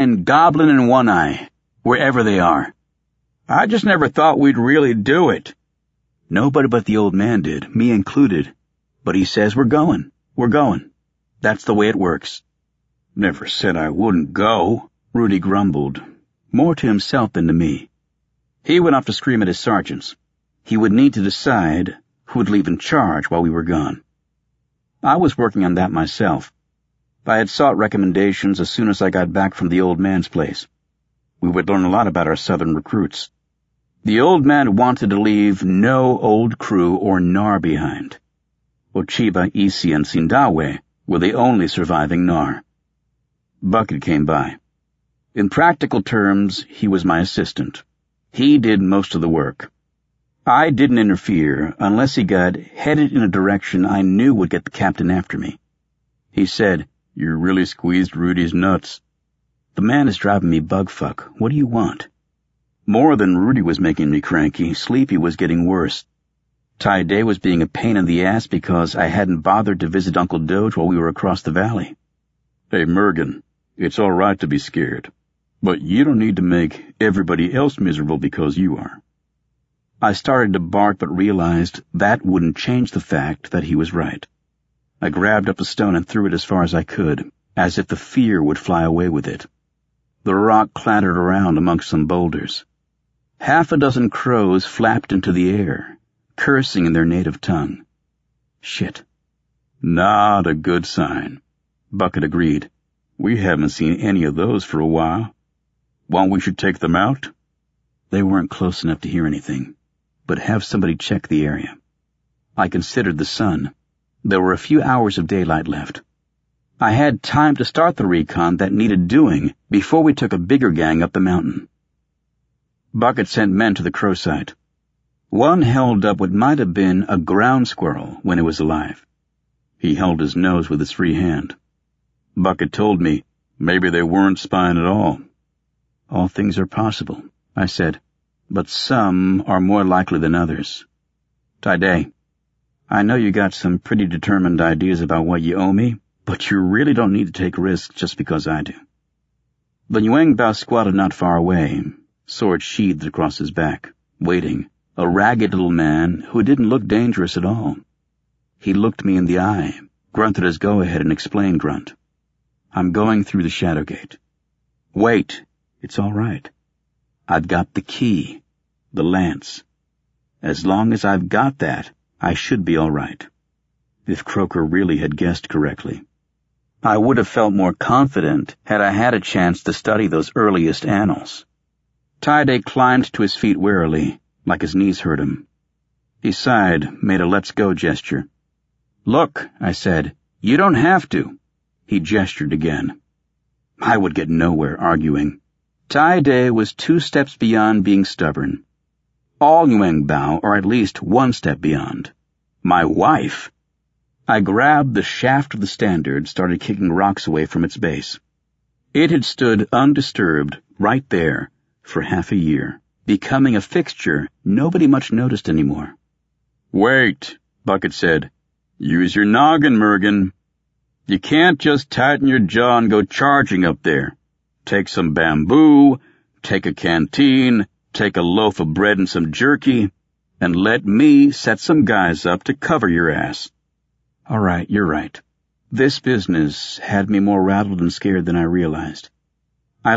and Goblin and One-Eye, wherever they are. I just never thought we'd really do it. Nobody but the old man did, me included. But he says we're going. We're going. That's the way it works. Never said I wouldn't go, Rudy grumbled, more to himself than to me. He went off to scream at his sergeants. He would need to decide who would leave in charge while we were gone. I was working on that myself. I had sought recommendations as soon as I got back from the old man's place. We would learn a lot about our southern recruits. The old man wanted to leave no old crew or Nar behind. Ochiba, Isi, and Sindawe were the only surviving Nar. Bucket came by. In practical terms, he was my assistant. He did most of the work. I didn't interfere unless he got headed in a direction I knew would get the captain after me. He said, "You really squeezed Rudy's nuts." The man is driving me bugfuck. What do you want? More than Rudy was making me cranky, Sleepy was getting worse. Ty-Day was being a pain in the ass because I hadn't bothered to visit Uncle Doge while we were across the valley. Hey, Mergen, it's all right to be scared, but you don't need to make everybody else miserable because you are. I started to bark but realized that wouldn't change the fact that he was right. I grabbed up a stone and threw it as far as I could, as if the fear would fly away with it. The rock clattered around amongst some boulders. Half a dozen crows flapped into the air, cursing in their native tongue. Shit. Not a good sign, Bucket agreed. We haven't seen any of those for a while. Want we should take them out? They weren't close enough to hear anything, but have somebody check the area. I considered the sun. There were a few hours of daylight left. I had time to start the recon that needed doing before we took a bigger gang up the mountain. Bucket sent men to the crow site. One held up what might have been a ground squirrel when it was alive. He held his nose with his free hand. Bucket told me maybe they weren't spying at all. All things are possible, I said, but some are more likely than others. Ty-Day, I know you got some pretty determined ideas about what you owe me, but you really don't need to take risks just because I do. The Nguyen Bao squatted not far away, sword sheathed across his back, waiting, a ragged little man who didn't look dangerous at all. He looked me in the eye, grunted his go-ahead and explained grunt. I'm going through the shadow gate. Wait, it's all right. I've got the key, the lance. As long as I've got that, I should be all right. If Croker really had guessed correctly. I would have felt more confident had I had a chance to study those earliest annals. Ty-Day climbed to his feet wearily, like his knees hurt him. He sighed, made a let's go gesture. Look, I said, you don't have to. He gestured again. I would get nowhere arguing. Ty-Day was 2 steps beyond being stubborn. All Nguyen Bao are at least 1 step beyond. My wife. I grabbed the shaft of the standard, started kicking rocks away from its base. It had stood undisturbed right there for half a year, becoming a fixture nobody much noticed anymore. Wait, Bucket said. Use your noggin, Mergen. You can't just tighten your jaw and go charging up there. Take some bamboo, take a canteen, take a loaf of bread and some jerky, and let me set some guys up to cover your ass. All right, you're right. This business had me more rattled and scared than I realized.